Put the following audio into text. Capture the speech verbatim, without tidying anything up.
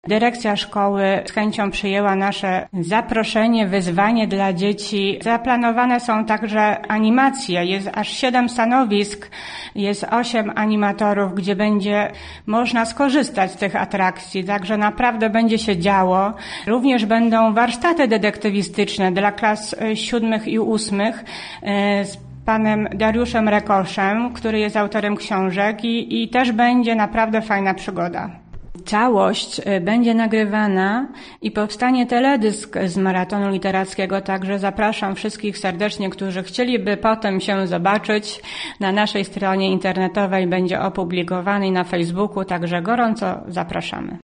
Dyrekcja szkoły z chęcią przyjęła nasze zaproszenie, wyzwanie dla dzieci. Zaplanowane są także animacje. Jest aż siedem stanowisk, jest osiem animatorów, gdzie będzie można skorzystać z tych atrakcji. Także naprawdę będzie się działo. Również będą warsztaty detektywistyczne dla klas siódmych i ósmych z panem Dariuszem Rekoszem, który jest autorem książek i, i też będzie naprawdę fajna przygoda. Całość będzie nagrywana i powstanie teledysk z maratonu literackiego, także zapraszam wszystkich serdecznie, którzy chcieliby potem się zobaczyć. Na naszej stronie internetowej będzie opublikowany i na Facebooku, także gorąco zapraszamy.